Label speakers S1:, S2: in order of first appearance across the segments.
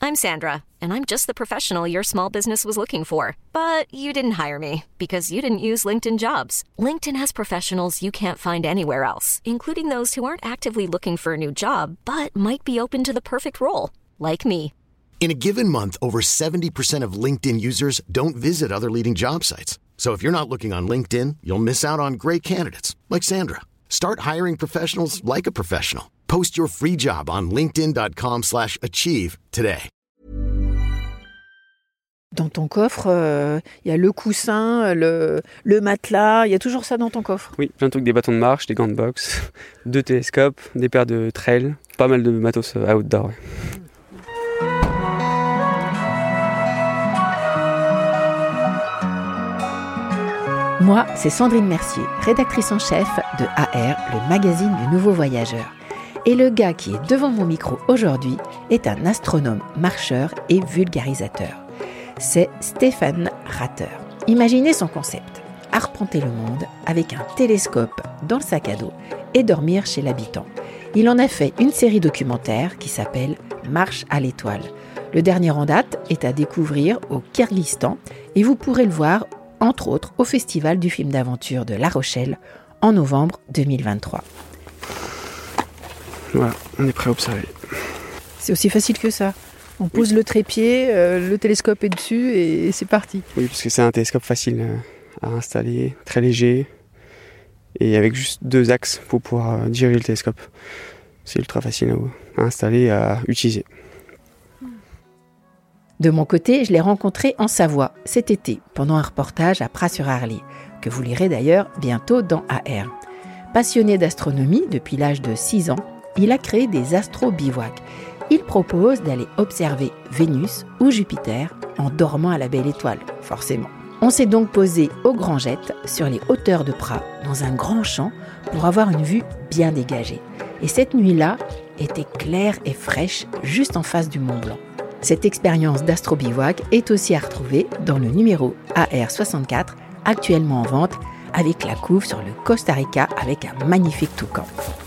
S1: I'm Sandra, and I'm just the professional your small business was looking for. But you didn't hire me because you didn't use LinkedIn Jobs. LinkedIn has professionals you can't find anywhere else, including those who aren't actively looking for a new job, but might be open to the perfect role, like me.
S2: In a given month, over 70% of LinkedIn users don't visit other leading job sites. So if you're not looking on LinkedIn, you'll miss out on great candidates like Sandra. Start hiring professionals like a professional. Post your free job on linkedin.com/achieve today.
S3: Dans ton coffre, y a le coussin, le matelas, il y a toujours ça dans ton coffre?
S4: Oui, plein de trucs, des bâtons de marche, des gants de boxe, 2 télescopes, des paires de trail, pas mal de matos outdoor. Ouais.
S3: Moi, c'est Sandrine Mercier, rédactrice en chef de AR, le magazine du nouveau voyageur. Et le gars qui est devant mon micro aujourd'hui est un astronome, marcheur et vulgarisateur. C'est Stéphane Ratter. Imaginez son concept, arpenter le monde avec un télescope dans le sac à dos et dormir chez l'habitant. Il en a fait une série documentaire qui s'appelle Marche à l'étoile. Le dernier en date est à découvrir au Kirghizistan et vous pourrez le voir entre autres au Festival du film d'aventure de La Rochelle en novembre 2023.
S4: Voilà, on est prêt à observer.
S3: C'est aussi facile que ça. On pose le trépied, le télescope est dessus et c'est parti.
S4: Oui, parce que c'est un télescope facile à installer, très léger, et avec juste 2 axes pour pouvoir diriger le télescope. C'est ultra facile à installer et à utiliser.
S3: De mon côté, je l'ai rencontré en Savoie cet été, pendant un reportage à Pras-sur-Arly, que vous lirez d'ailleurs bientôt dans AR. Passionné d'astronomie depuis l'âge de 6 ans, il a créé des astro-bivouacs. Il propose d'aller observer Vénus ou Jupiter en dormant à la belle étoile, forcément. On s'est donc posé au Grand Jet, sur les hauteurs de Pras, dans un grand champ, pour avoir une vue bien dégagée. Et cette nuit-là était claire et fraîche, juste en face du Mont Blanc. Cette expérience d'astro-bivouac est aussi à retrouver dans le numéro AR64, actuellement en vente, avec la couve sur le Costa Rica avec un magnifique toucan.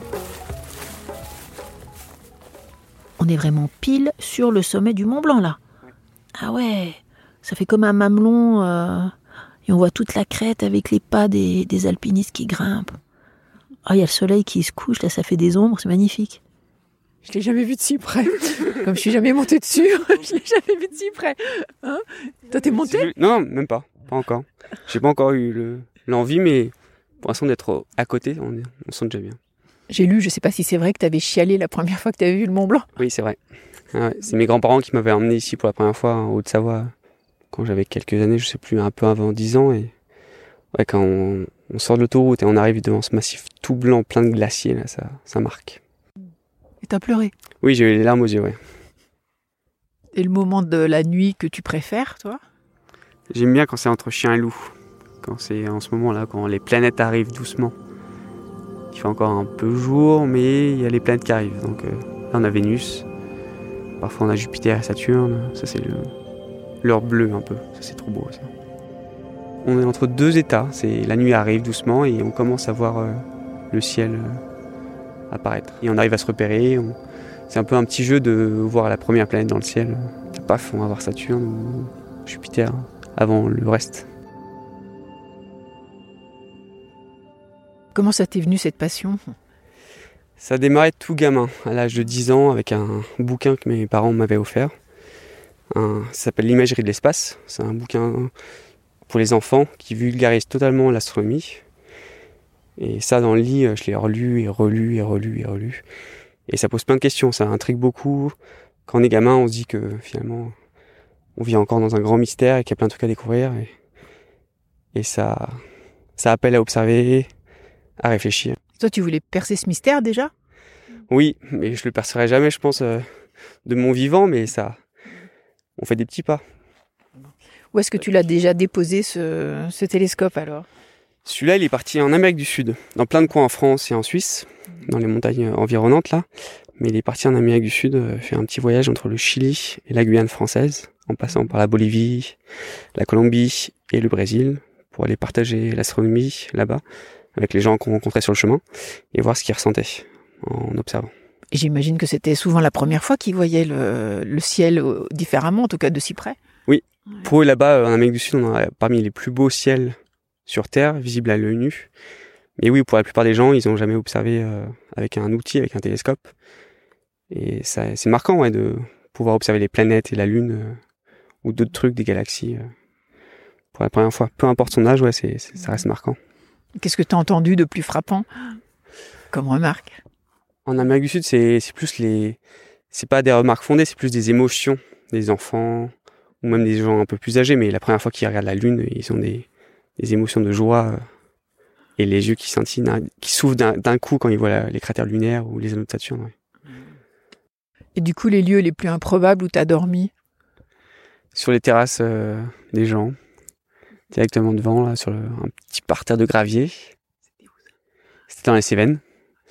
S3: On est vraiment pile sur le sommet du Mont Blanc là. Ah ouais, ça fait comme un mamelon et on voit toute la crête avec les pas des alpinistes qui grimpent. Ah, il y a le soleil qui se couche, là ça fait des ombres, c'est magnifique. Je l'ai jamais vu de si près. Comme je suis jamais montée dessus, je l'ai jamais vu de si près. Hein, toi, t'es montée ?
S4: Non, même pas encore. J'ai pas encore eu l'envie, mais pour l'instant d'être à côté, on sent déjà bien.
S3: J'ai lu, je sais pas si c'est vrai que t'avais chialé la première fois que t'avais vu le Mont Blanc.
S4: Oui, c'est vrai. Ah ouais, c'est mes grands-parents qui m'avaient emmené ici pour la première fois en Haute-Savoie, quand j'avais quelques années, je sais plus, un peu avant 10 ans. Et ouais, quand on sort de l'autoroute et on arrive devant ce massif tout blanc, plein de glaciers, là, ça marque.
S3: Et t'as pleuré ?
S4: Oui, j'ai eu les larmes aux yeux, ouais.
S3: Et le moment de la nuit que tu préfères, toi ?
S4: J'aime bien quand c'est entre chien et loup. Quand c'est en ce moment-là, quand les planètes arrivent doucement. Il fait encore un peu jour, mais il y a les planètes qui arrivent. Donc là, on a Vénus. Parfois, on a Jupiter et Saturne. Ça, c'est l'heure bleue un peu. Ça, c'est trop beau, ça. On est entre 2 états. La nuit arrive doucement et on commence à voir le ciel apparaître. Et on arrive à se repérer. C'est un peu un petit jeu de voir la première planète dans le ciel. Paf, on va voir Saturne ou Jupiter avant le reste.
S3: Comment ça t'est venu cette passion ?
S4: Ça a démarré tout gamin, à l'âge de 10 ans, avec un bouquin que mes parents m'avaient offert. Ça s'appelle L'imagerie de l'espace. C'est un bouquin pour les enfants qui vulgarise totalement l'astronomie. Et ça, dans le lit, je l'ai relu et relu et relu et relu. Et ça pose plein de questions, ça intrigue beaucoup. Quand on est gamin, on se dit que finalement, on vit encore dans un grand mystère et qu'il y a plein de trucs à découvrir. Et ça appelle à observer, à réfléchir.
S3: Toi, tu voulais percer ce mystère déjà ?
S4: Oui, mais je le percerai jamais, je pense, de mon vivant, mais on fait des petits pas.
S3: Où est-ce que tu l'as déjà déposé, ce télescope, alors ?
S4: Celui-là, il est parti en Amérique du Sud, dans plein de coins en France et en Suisse, dans les montagnes environnantes, là. Mais il est parti en Amérique du Sud, faire un petit voyage entre le Chili et la Guyane française, en passant par la Bolivie, la Colombie et le Brésil, pour aller partager l'astronomie là-bas, avec les gens qu'on rencontrait sur le chemin, et voir ce qu'ils ressentaient en observant.
S3: Et j'imagine que c'était souvent la première fois qu'ils voyaient le ciel différemment, en tout cas de si près.
S4: Oui, pour eux là-bas, en Amérique du Sud, on a parmi les plus beaux ciels sur Terre, visibles à l'œil nu. Mais oui, pour la plupart des gens, ils n'ont jamais observé avec un outil, avec un télescope. Et ça, c'est marquant ouais, de pouvoir observer les planètes et la Lune ou d'autres trucs, des galaxies, pour la première fois. Peu importe son âge, ouais, ça reste marquant.
S3: Qu'est-ce que tu as entendu de plus frappant comme remarque?
S4: En Amérique du Sud, c'est plus c'est pas des remarques fondées, c'est plus des émotions des enfants ou même des gens un peu plus âgés. Mais la première fois qu'ils regardent la Lune, ils ont des émotions de joie et les yeux qui scintillent, qui s'ouvrent d'un coup quand ils voient les cratères lunaires ou les anneaux de Saturne. Ouais.
S3: Et du coup, les lieux les plus improbables où tu as dormi?
S4: Sur les terrasses des gens, directement devant, là, sur un petit parterre de gravier. C'était dans les Cévennes.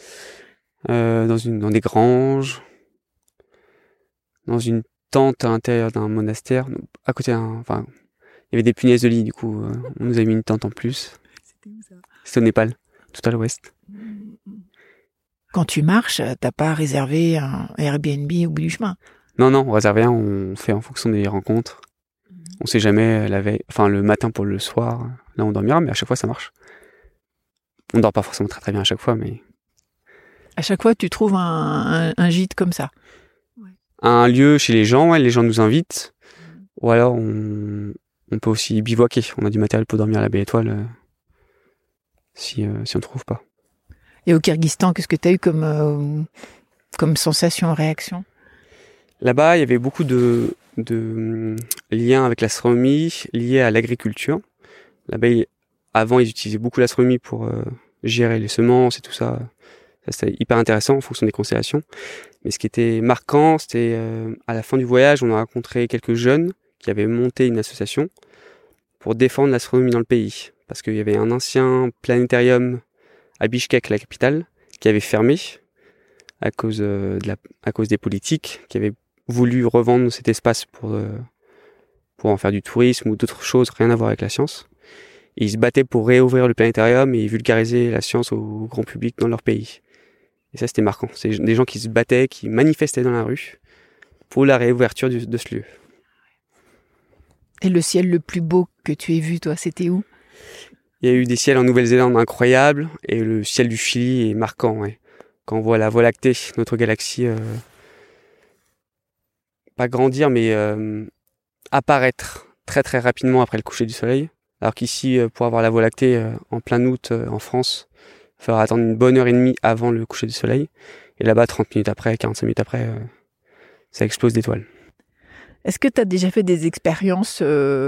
S4: Dans des granges, dans une tente à l'intérieur d'un monastère, à côté il y avait des punaises de lit, du coup, on nous a mis une tente en plus. C'était où ça? C'était au Népal, tout à l'ouest.
S3: Quand tu marches, t'as pas réservé un Airbnb au bout du chemin?
S4: Non, on réserve rien, on fait en fonction des rencontres. On sait jamais la veille, le matin pour le soir, là on dormira, mais à chaque fois ça marche. On dort pas forcément très très bien à chaque fois, mais...
S3: À chaque fois, tu trouves un gîte comme ça?
S4: Un lieu chez les gens nous invitent. Ou alors, on peut aussi bivouaquer. On a du matériel pour dormir à la Belle Étoile si on ne trouve pas.
S3: Et au Kyrgyzstan, qu'est-ce que tu as eu comme sensation, réaction? Là-bas,
S4: il y avait beaucoup de liens avec l'astronomie, liés à l'agriculture. Là-bas, avant, ils utilisaient beaucoup l'astronomie pour gérer les semences et tout ça. Ça, c'était hyper intéressant en fonction des constellations. Mais ce qui était marquant, c'était à la fin du voyage, on a rencontré quelques jeunes qui avaient monté une association pour défendre l'astronomie dans le pays. Parce qu'il y avait un ancien planétarium à Bishkek, la capitale, qui avait fermé à cause des politiques qui avaient voulu revendre cet espace pour en faire du tourisme ou d'autres choses, rien à voir avec la science. Et ils se battaient pour réouvrir le planétarium et vulgariser la science au grand public dans leur pays. Et ça, c'était marquant. C'est des gens qui se battaient, qui manifestaient dans la rue pour la réouverture de ce lieu.
S3: Et le ciel le plus beau que tu aies vu, toi, c'était où?
S4: Il y a eu des ciels en Nouvelle-Zélande incroyables et le ciel du Chili est marquant. Ouais. Quand on voit la Voie lactée, notre galaxie, pas grandir, mais apparaître très très rapidement après le coucher du soleil. Alors qu'ici, pour avoir la Voie lactée en plein août en France, il faudra attendre une bonne heure et demie avant le coucher du soleil. Et là-bas, 30 minutes après, 45 minutes après, ça explose d'étoiles.
S3: Est-ce que tu as déjà fait des expériences,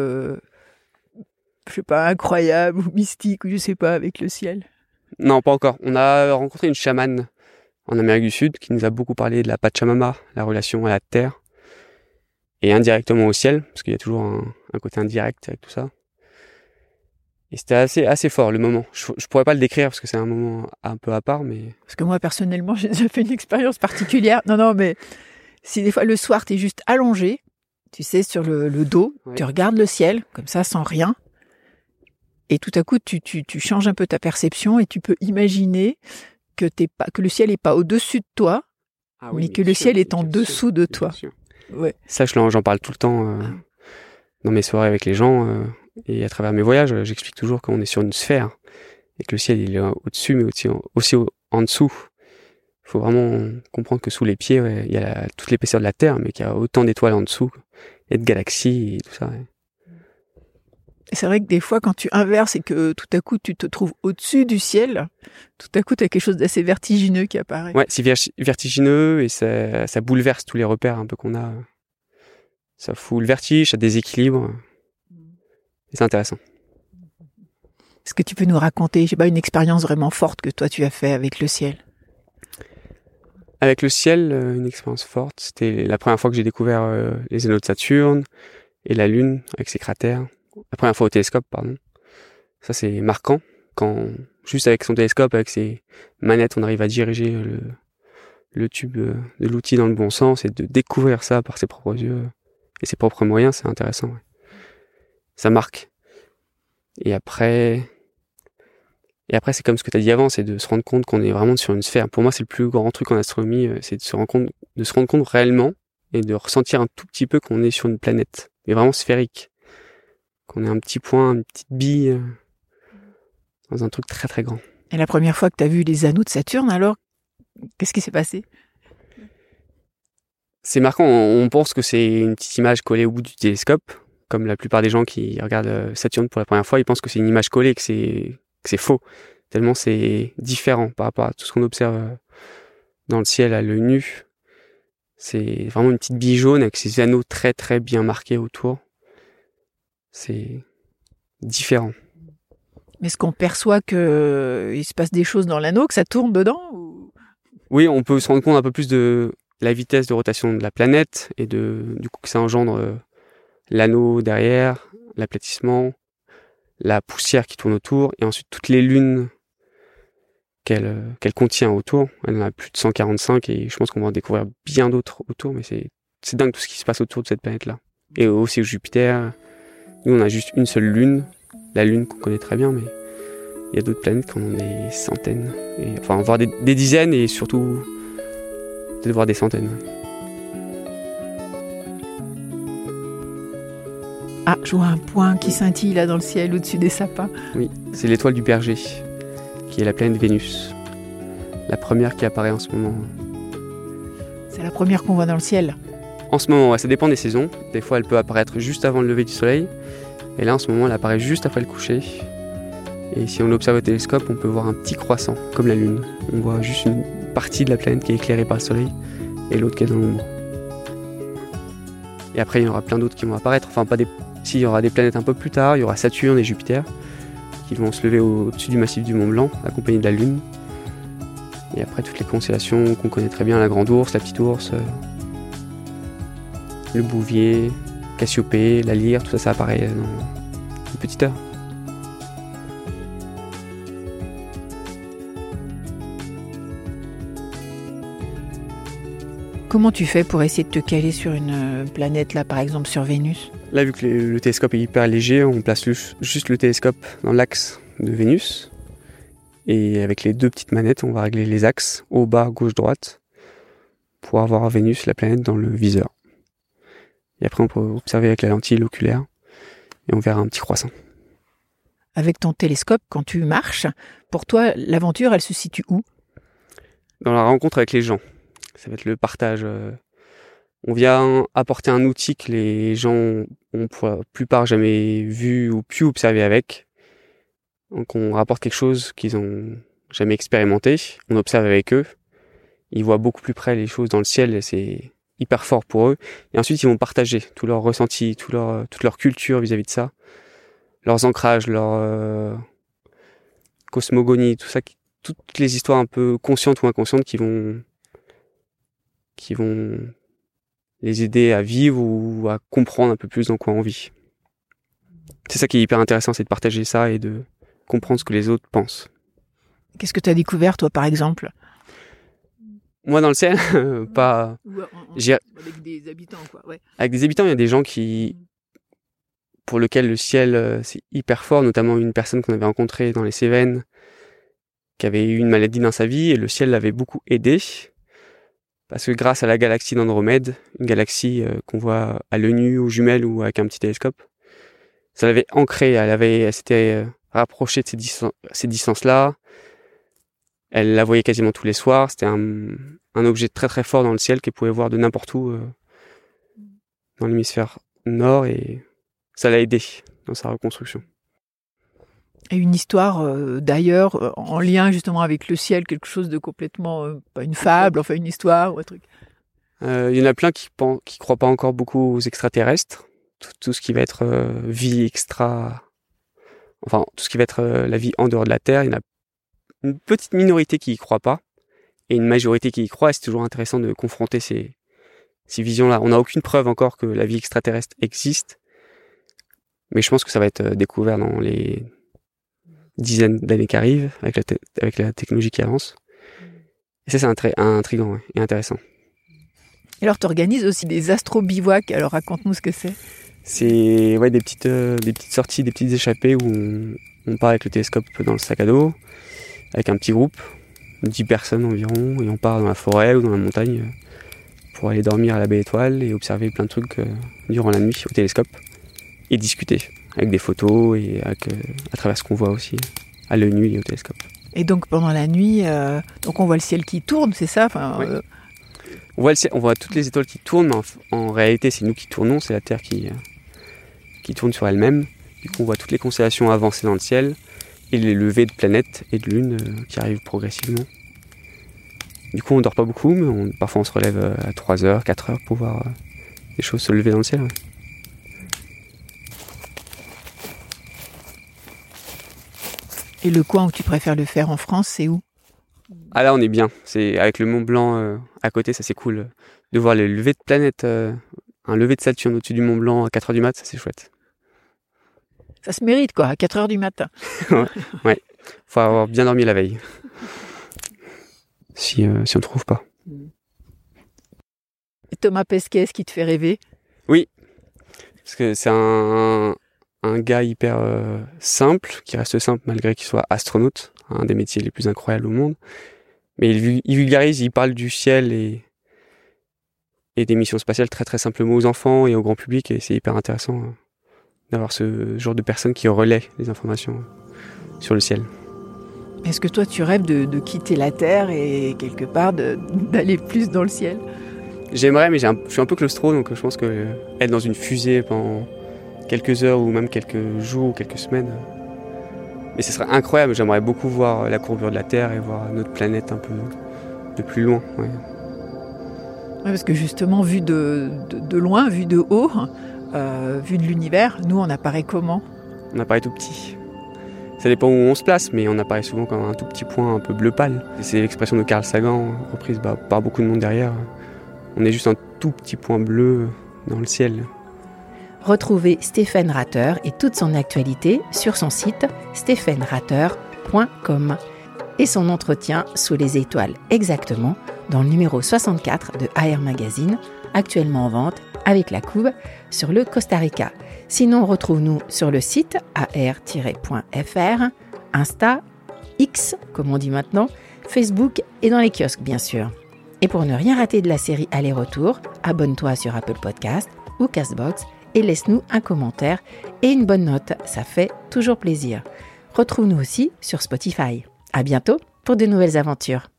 S3: incroyables ou mystiques, ou je sais pas, avec le ciel?
S4: Non, pas encore. On a rencontré une chamane en Amérique du Sud qui nous a beaucoup parlé de la Pachamama, la relation à la terre, et indirectement au ciel, parce qu'il y a toujours un côté indirect avec tout ça. Et c'était assez fort le moment. Je pourrais pas le décrire parce que c'est un moment un peu à part, mais...
S3: Parce que moi, personnellement, j'ai déjà fait une expérience particulière. Non, mais si des fois le soir, t'es juste allongé, tu sais, sur le dos, ouais. Tu regardes le ciel, comme ça, sans rien. Et tout à coup, tu changes un peu ta perception et tu peux imaginer que le ciel est pas au-dessus de toi, mais que le ciel est en dessous de toi. Ouais.
S4: Ça, j'en parle tout le temps dans mes soirées avec les gens. Et à travers mes voyages, j'explique toujours qu'on est sur une sphère et que le ciel il est au-dessus, mais aussi en dessous. Il faut vraiment comprendre que sous les pieds, il y a toute l'épaisseur de la Terre, mais qu'il y a autant d'étoiles en dessous et de galaxies et tout ça. Ouais.
S3: C'est vrai que des fois, quand tu inverses et que tout à coup tu te trouves au-dessus du ciel, tout à coup tu as quelque chose d'assez vertigineux qui apparaît.
S4: Ouais, c'est vertigineux et ça bouleverse tous les repères un peu qu'on a. Ça fout le vertige, ça déséquilibre. Et c'est intéressant.
S3: Est-ce que tu peux nous raconter, une expérience vraiment forte que toi tu as fait avec le ciel?
S4: Avec le ciel, une expérience forte, c'était la première fois que j'ai découvert les anneaux de Saturne et la Lune avec ses cratères. La première fois au télescope, pardon. Ça, c'est marquant. Quand, juste avec son télescope, avec ses manettes, on arrive à diriger le tube de l'outil dans le bon sens et de découvrir ça par ses propres yeux et ses propres moyens, c'est intéressant. Ouais. Ça marque. Et après, Et après, c'est comme ce que tu as dit avant, c'est de se rendre compte qu'on est vraiment sur une sphère. Pour moi, c'est le plus grand truc en astronomie, c'est de se rendre compte réellement et de ressentir un tout petit peu qu'on est sur une planète, mais vraiment sphérique. Qu'on est un petit point, une petite bille, dans un truc très très grand.
S3: Et la première fois que tu as vu les anneaux de Saturne, alors, qu'est-ce qui s'est passé?
S4: C'est marquant, on pense que c'est une petite image collée au bout du télescope, comme la plupart des gens qui regardent Saturne pour la première fois, ils pensent que c'est une image collée, que c'est faux, tellement c'est différent par rapport à tout ce qu'on observe dans le ciel à l'œil nu. C'est vraiment une petite bille jaune avec ses anneaux très très bien marqués autour. C'est différent.
S3: Mais est-ce qu'on perçoit qu'il se passe des choses dans l'anneau, que ça tourne dedans ou...
S4: Oui, on peut se rendre compte un peu plus de la vitesse de rotation de la planète et du coup que ça engendre l'anneau derrière, l'aplatissement, la poussière qui tourne autour et ensuite toutes les lunes qu'elle contient autour. Elle en a plus de 145 et je pense qu'on va en découvrir bien d'autres autour, mais c'est dingue tout ce qui se passe autour de cette planète-là. Et aussi Jupiter, nous on a juste une seule lune, la lune qu'on connaît très bien, mais il y a d'autres planètes qui en ont des centaines, enfin voire des dizaines et surtout peut-être voir des centaines.
S3: Ah, je vois un point qui scintille là dans le ciel au-dessus des sapins.
S4: Oui, c'est l'étoile du Berger, qui est la planète Vénus. La première qui apparaît en ce moment.
S3: C'est la première qu'on voit dans le ciel.
S4: En ce moment, ouais, ça dépend des saisons. Des fois, elle peut apparaître juste avant le lever du soleil. Et là, en ce moment, elle apparaît juste après le coucher. Et si on l'observe au télescope, on peut voir un petit croissant, comme la Lune. On voit juste une partie de la planète qui est éclairée par le soleil et l'autre qui est dans l'ombre. Et après, il y en aura plein d'autres qui vont apparaître. Enfin, pas des... Si, il y aura des planètes un peu plus tard. Il y aura Saturne et Jupiter qui vont se lever au-dessus du massif du Mont Blanc, accompagnés de la Lune. Et après, toutes les constellations qu'on connaît très bien, la Grande Ourse, la Petite Ourse, le Bouvier, Cassiopée, la Lyre, tout ça, ça apparaît dans une petite heure.
S3: Comment tu fais pour essayer de te caler sur une planète, là, par exemple sur Vénus?
S4: Là, vu que le télescope est hyper léger, on place juste le télescope dans l'axe de Vénus. Et avec les deux petites manettes, on va régler les axes, haut, bas, gauche, droite, pour avoir Vénus, la planète, dans le viseur. Et après, on peut observer avec la lentille oculaire, et on verra un petit croissant.
S3: Avec ton télescope, quand tu marches, pour toi, l'aventure, elle se situe où?
S4: Dans la rencontre avec les gens. Ça va être le partage. On vient apporter un outil que les gens ont pour la plupart jamais vu ou pu observer avec. Donc on rapporte quelque chose qu'ils ont jamais expérimenté. On observe avec eux. Ils voient beaucoup plus près les choses dans le ciel et c'est hyper fort pour eux. Et ensuite ils vont partager tout leur ressenti, toute leur culture vis-à-vis de ça. Leurs ancrages, leur cosmogonie, tout ça, toutes les histoires un peu conscientes ou inconscientes qui vont les aider à vivre ou à comprendre un peu plus dans quoi on vit. C'est ça qui est hyper intéressant, c'est de partager ça et de comprendre ce que les autres pensent.
S3: Qu'est-ce que tu as découvert, toi, par exemple?
S4: Moi, dans le ciel, pas...
S3: Avec des habitants, quoi. Ouais.
S4: Avec des habitants, il y a des gens pour lesquels le ciel, c'est hyper fort, notamment une personne qu'on avait rencontrée dans les Cévennes, qui avait eu une maladie dans sa vie, et le ciel l'avait beaucoup aidé. Parce que grâce à la galaxie d'Andromède, une galaxie qu'on voit à l'œil nu, aux jumelles ou avec un petit télescope, ça l'avait ancrée, elle s'était rapprochée de ces distances-là. Elle la voyait quasiment tous les soirs. C'était un objet très très fort dans le ciel qu'elle pouvait voir de n'importe où dans l'hémisphère nord et ça l'a aidé dans sa reconstruction.
S3: Et une histoire d'ailleurs en lien justement avec le ciel, quelque chose de complètement, pas une fable, enfin une histoire ou un truc.
S4: Il y en a plein qui croient pas encore beaucoup aux extraterrestres. Tout ce qui va être vie extra... Enfin, tout ce qui va être la vie en dehors de la Terre, il y en a une petite minorité qui y croit pas et une majorité qui y croit. Et c'est toujours intéressant de confronter ces visions-là. On n'a aucune preuve encore que la vie extraterrestre existe. Mais je pense que ça va être découvert dans les dizaines d'années qui arrivent, avec la technologie qui avance. Et ça, c'est intriguant et intéressant.
S3: Et alors, tu organises aussi des astro-bivouacs. Alors, raconte-nous ce que c'est.
S4: C'est des petites sorties, des petites échappées où On part avec le télescope dans le sac à dos, avec un petit groupe, 10 personnes environ, et on part dans la forêt ou dans la montagne pour aller dormir à la baie étoile et observer plein de trucs durant la nuit au télescope et discuter avec des photos et à travers ce qu'on voit aussi à l'œil nu et au télescope.
S3: Et donc pendant la nuit, donc on voit le ciel qui tourne, c'est ça
S4: Oui. On voit le ciel, on voit toutes les étoiles qui tournent, mais en réalité c'est nous qui tournons, c'est la Terre qui tourne sur elle-même. Du coup on voit toutes les constellations avancer dans le ciel et les levées de planètes et de lunes qui arrivent progressivement. Du coup on dort pas beaucoup, mais parfois on se relève à 3h, 4h pour voir les choses se lever dans le ciel. Ouais.
S3: Et le coin où tu préfères le faire en France, c'est où ?
S4: Ah là on est bien, c'est avec le Mont Blanc à côté, ça c'est cool. De voir les levées de planètes, un lever de Saturne au-dessus du Mont Blanc à 4h du mat, ça c'est chouette.
S3: Ça se mérite quoi, à 4h du matin.
S4: Ouais, faut avoir bien dormi la veille. Si on ne trouve pas.
S3: Et Thomas Pesquet, est-ce qui te fait rêver ?
S4: Oui, parce que c'est un gars hyper simple, qui reste simple malgré qu'il soit astronaute, un des métiers les plus incroyables au monde. Mais il vulgarise, il parle du ciel et des missions spatiales très très simplement aux enfants et au grand public, et c'est hyper intéressant d'avoir ce genre de personnes qui relaient les informations sur le ciel.
S3: Est-ce que toi tu rêves de quitter la Terre et quelque part d'aller plus dans le ciel ?
S4: J'aimerais, mais je suis un peu claustro, donc je pense que être dans une fusée pendant quelques heures ou même quelques jours ou quelques semaines, mais ce serait incroyable. J'aimerais beaucoup voir la courbure de la Terre et voir notre planète un peu de plus loin. Ouais.
S3: Ouais, parce que justement, vu de loin, vu de haut, vu de l'univers, nous on apparaît comment ?
S4: On apparaît tout petit. Ça dépend où on se place, mais on apparaît souvent comme un tout petit point un peu bleu pâle. Et c'est l'expression de Carl Sagan, reprise par beaucoup de monde derrière. On est juste un tout petit point bleu dans le ciel.
S3: Retrouvez Stéphane Ratter et toute son actualité sur son site stéphaneratter.com et son entretien sous les étoiles exactement dans le numéro 64 de AR Magazine, actuellement en vente avec la couve sur le Costa Rica. Sinon, retrouve-nous sur le site ar-.fr, Insta, X, comme on dit maintenant, Facebook et dans les kiosques bien sûr. Et pour ne rien rater de la série Aller-Retour, abonne-toi sur Apple Podcast ou Castbox et laisse-nous un commentaire et une bonne note, ça fait toujours plaisir. Retrouve-nous aussi sur Spotify. À bientôt pour de nouvelles aventures.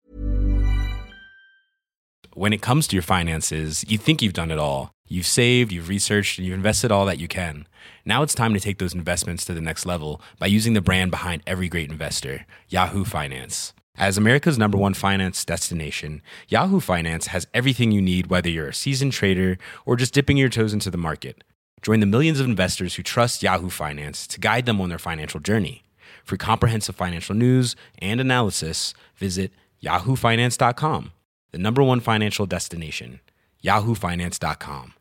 S5: When it comes to your finances, you think you've done it all. You've saved, you've researched, and you've invested all that you can. Now it's time to take those investments to the next level by using the brand behind every great investor, Yahoo Finance. As America's #1 finance destination, Yahoo Finance has everything you need, whether you're a seasoned trader or just dipping your toes into the market. Join the millions of investors who trust Yahoo Finance to guide them on their financial journey. For comprehensive financial news and analysis, visit yahoofinance.com, the #1 financial destination, yahoofinance.com.